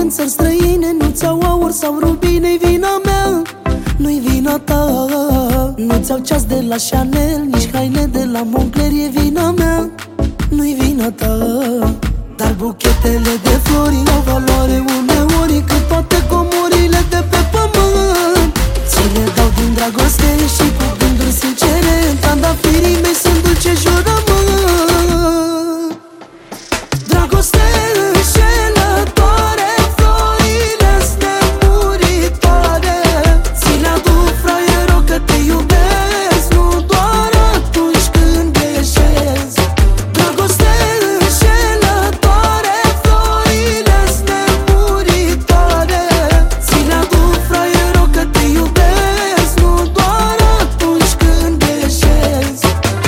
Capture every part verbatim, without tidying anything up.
în țări străine nu ți-au aur sau rubine-i vina mea, nu-i vina ta. Nu ți-au ceas de la Chanel, nici haine de la Moncler, e vina mea, nu-i vina ta. Dar buchetele de flori au valoare uneori cât toate comorile de pe pământ. Ți le dau din dragoste și cu gânduri sincere, trandafirii mei sunt dulce jurământ. Dragoste înșelătoare, florile-s nemuritoare. Ți le aduc, fraiero, că te iubesc, nu doar atunci când greșesc. Dragoste înșelătoare, florile-s nemuritoare. Ți le aduc, fraiero, că te iubesc, nu doar atunci când greșesc.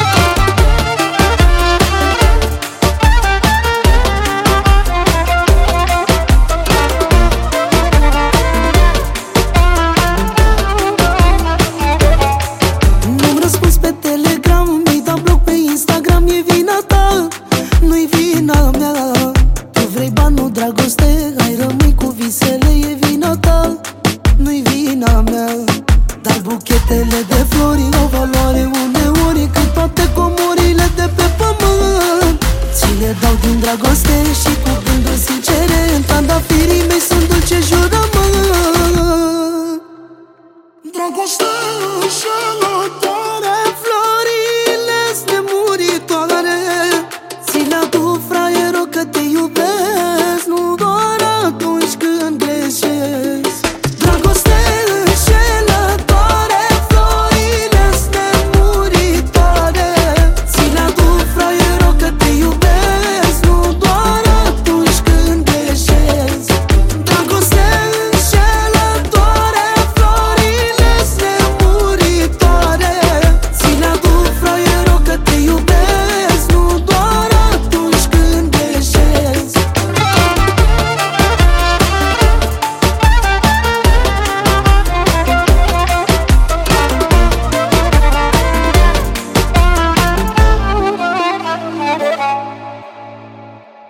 Nu-mi răspuns pe Telegram, mi-ai dat bloc pe Instagram, e vina ta, nu-i vina mea. Tu vrei bani, nu dragoste, hai rămâi cu visele, e vina ta, nu-i vina mea. Dar buchetele de flori au valoare uneori cât toate comorile de pe pământ. Ți le dau din dragoste și cu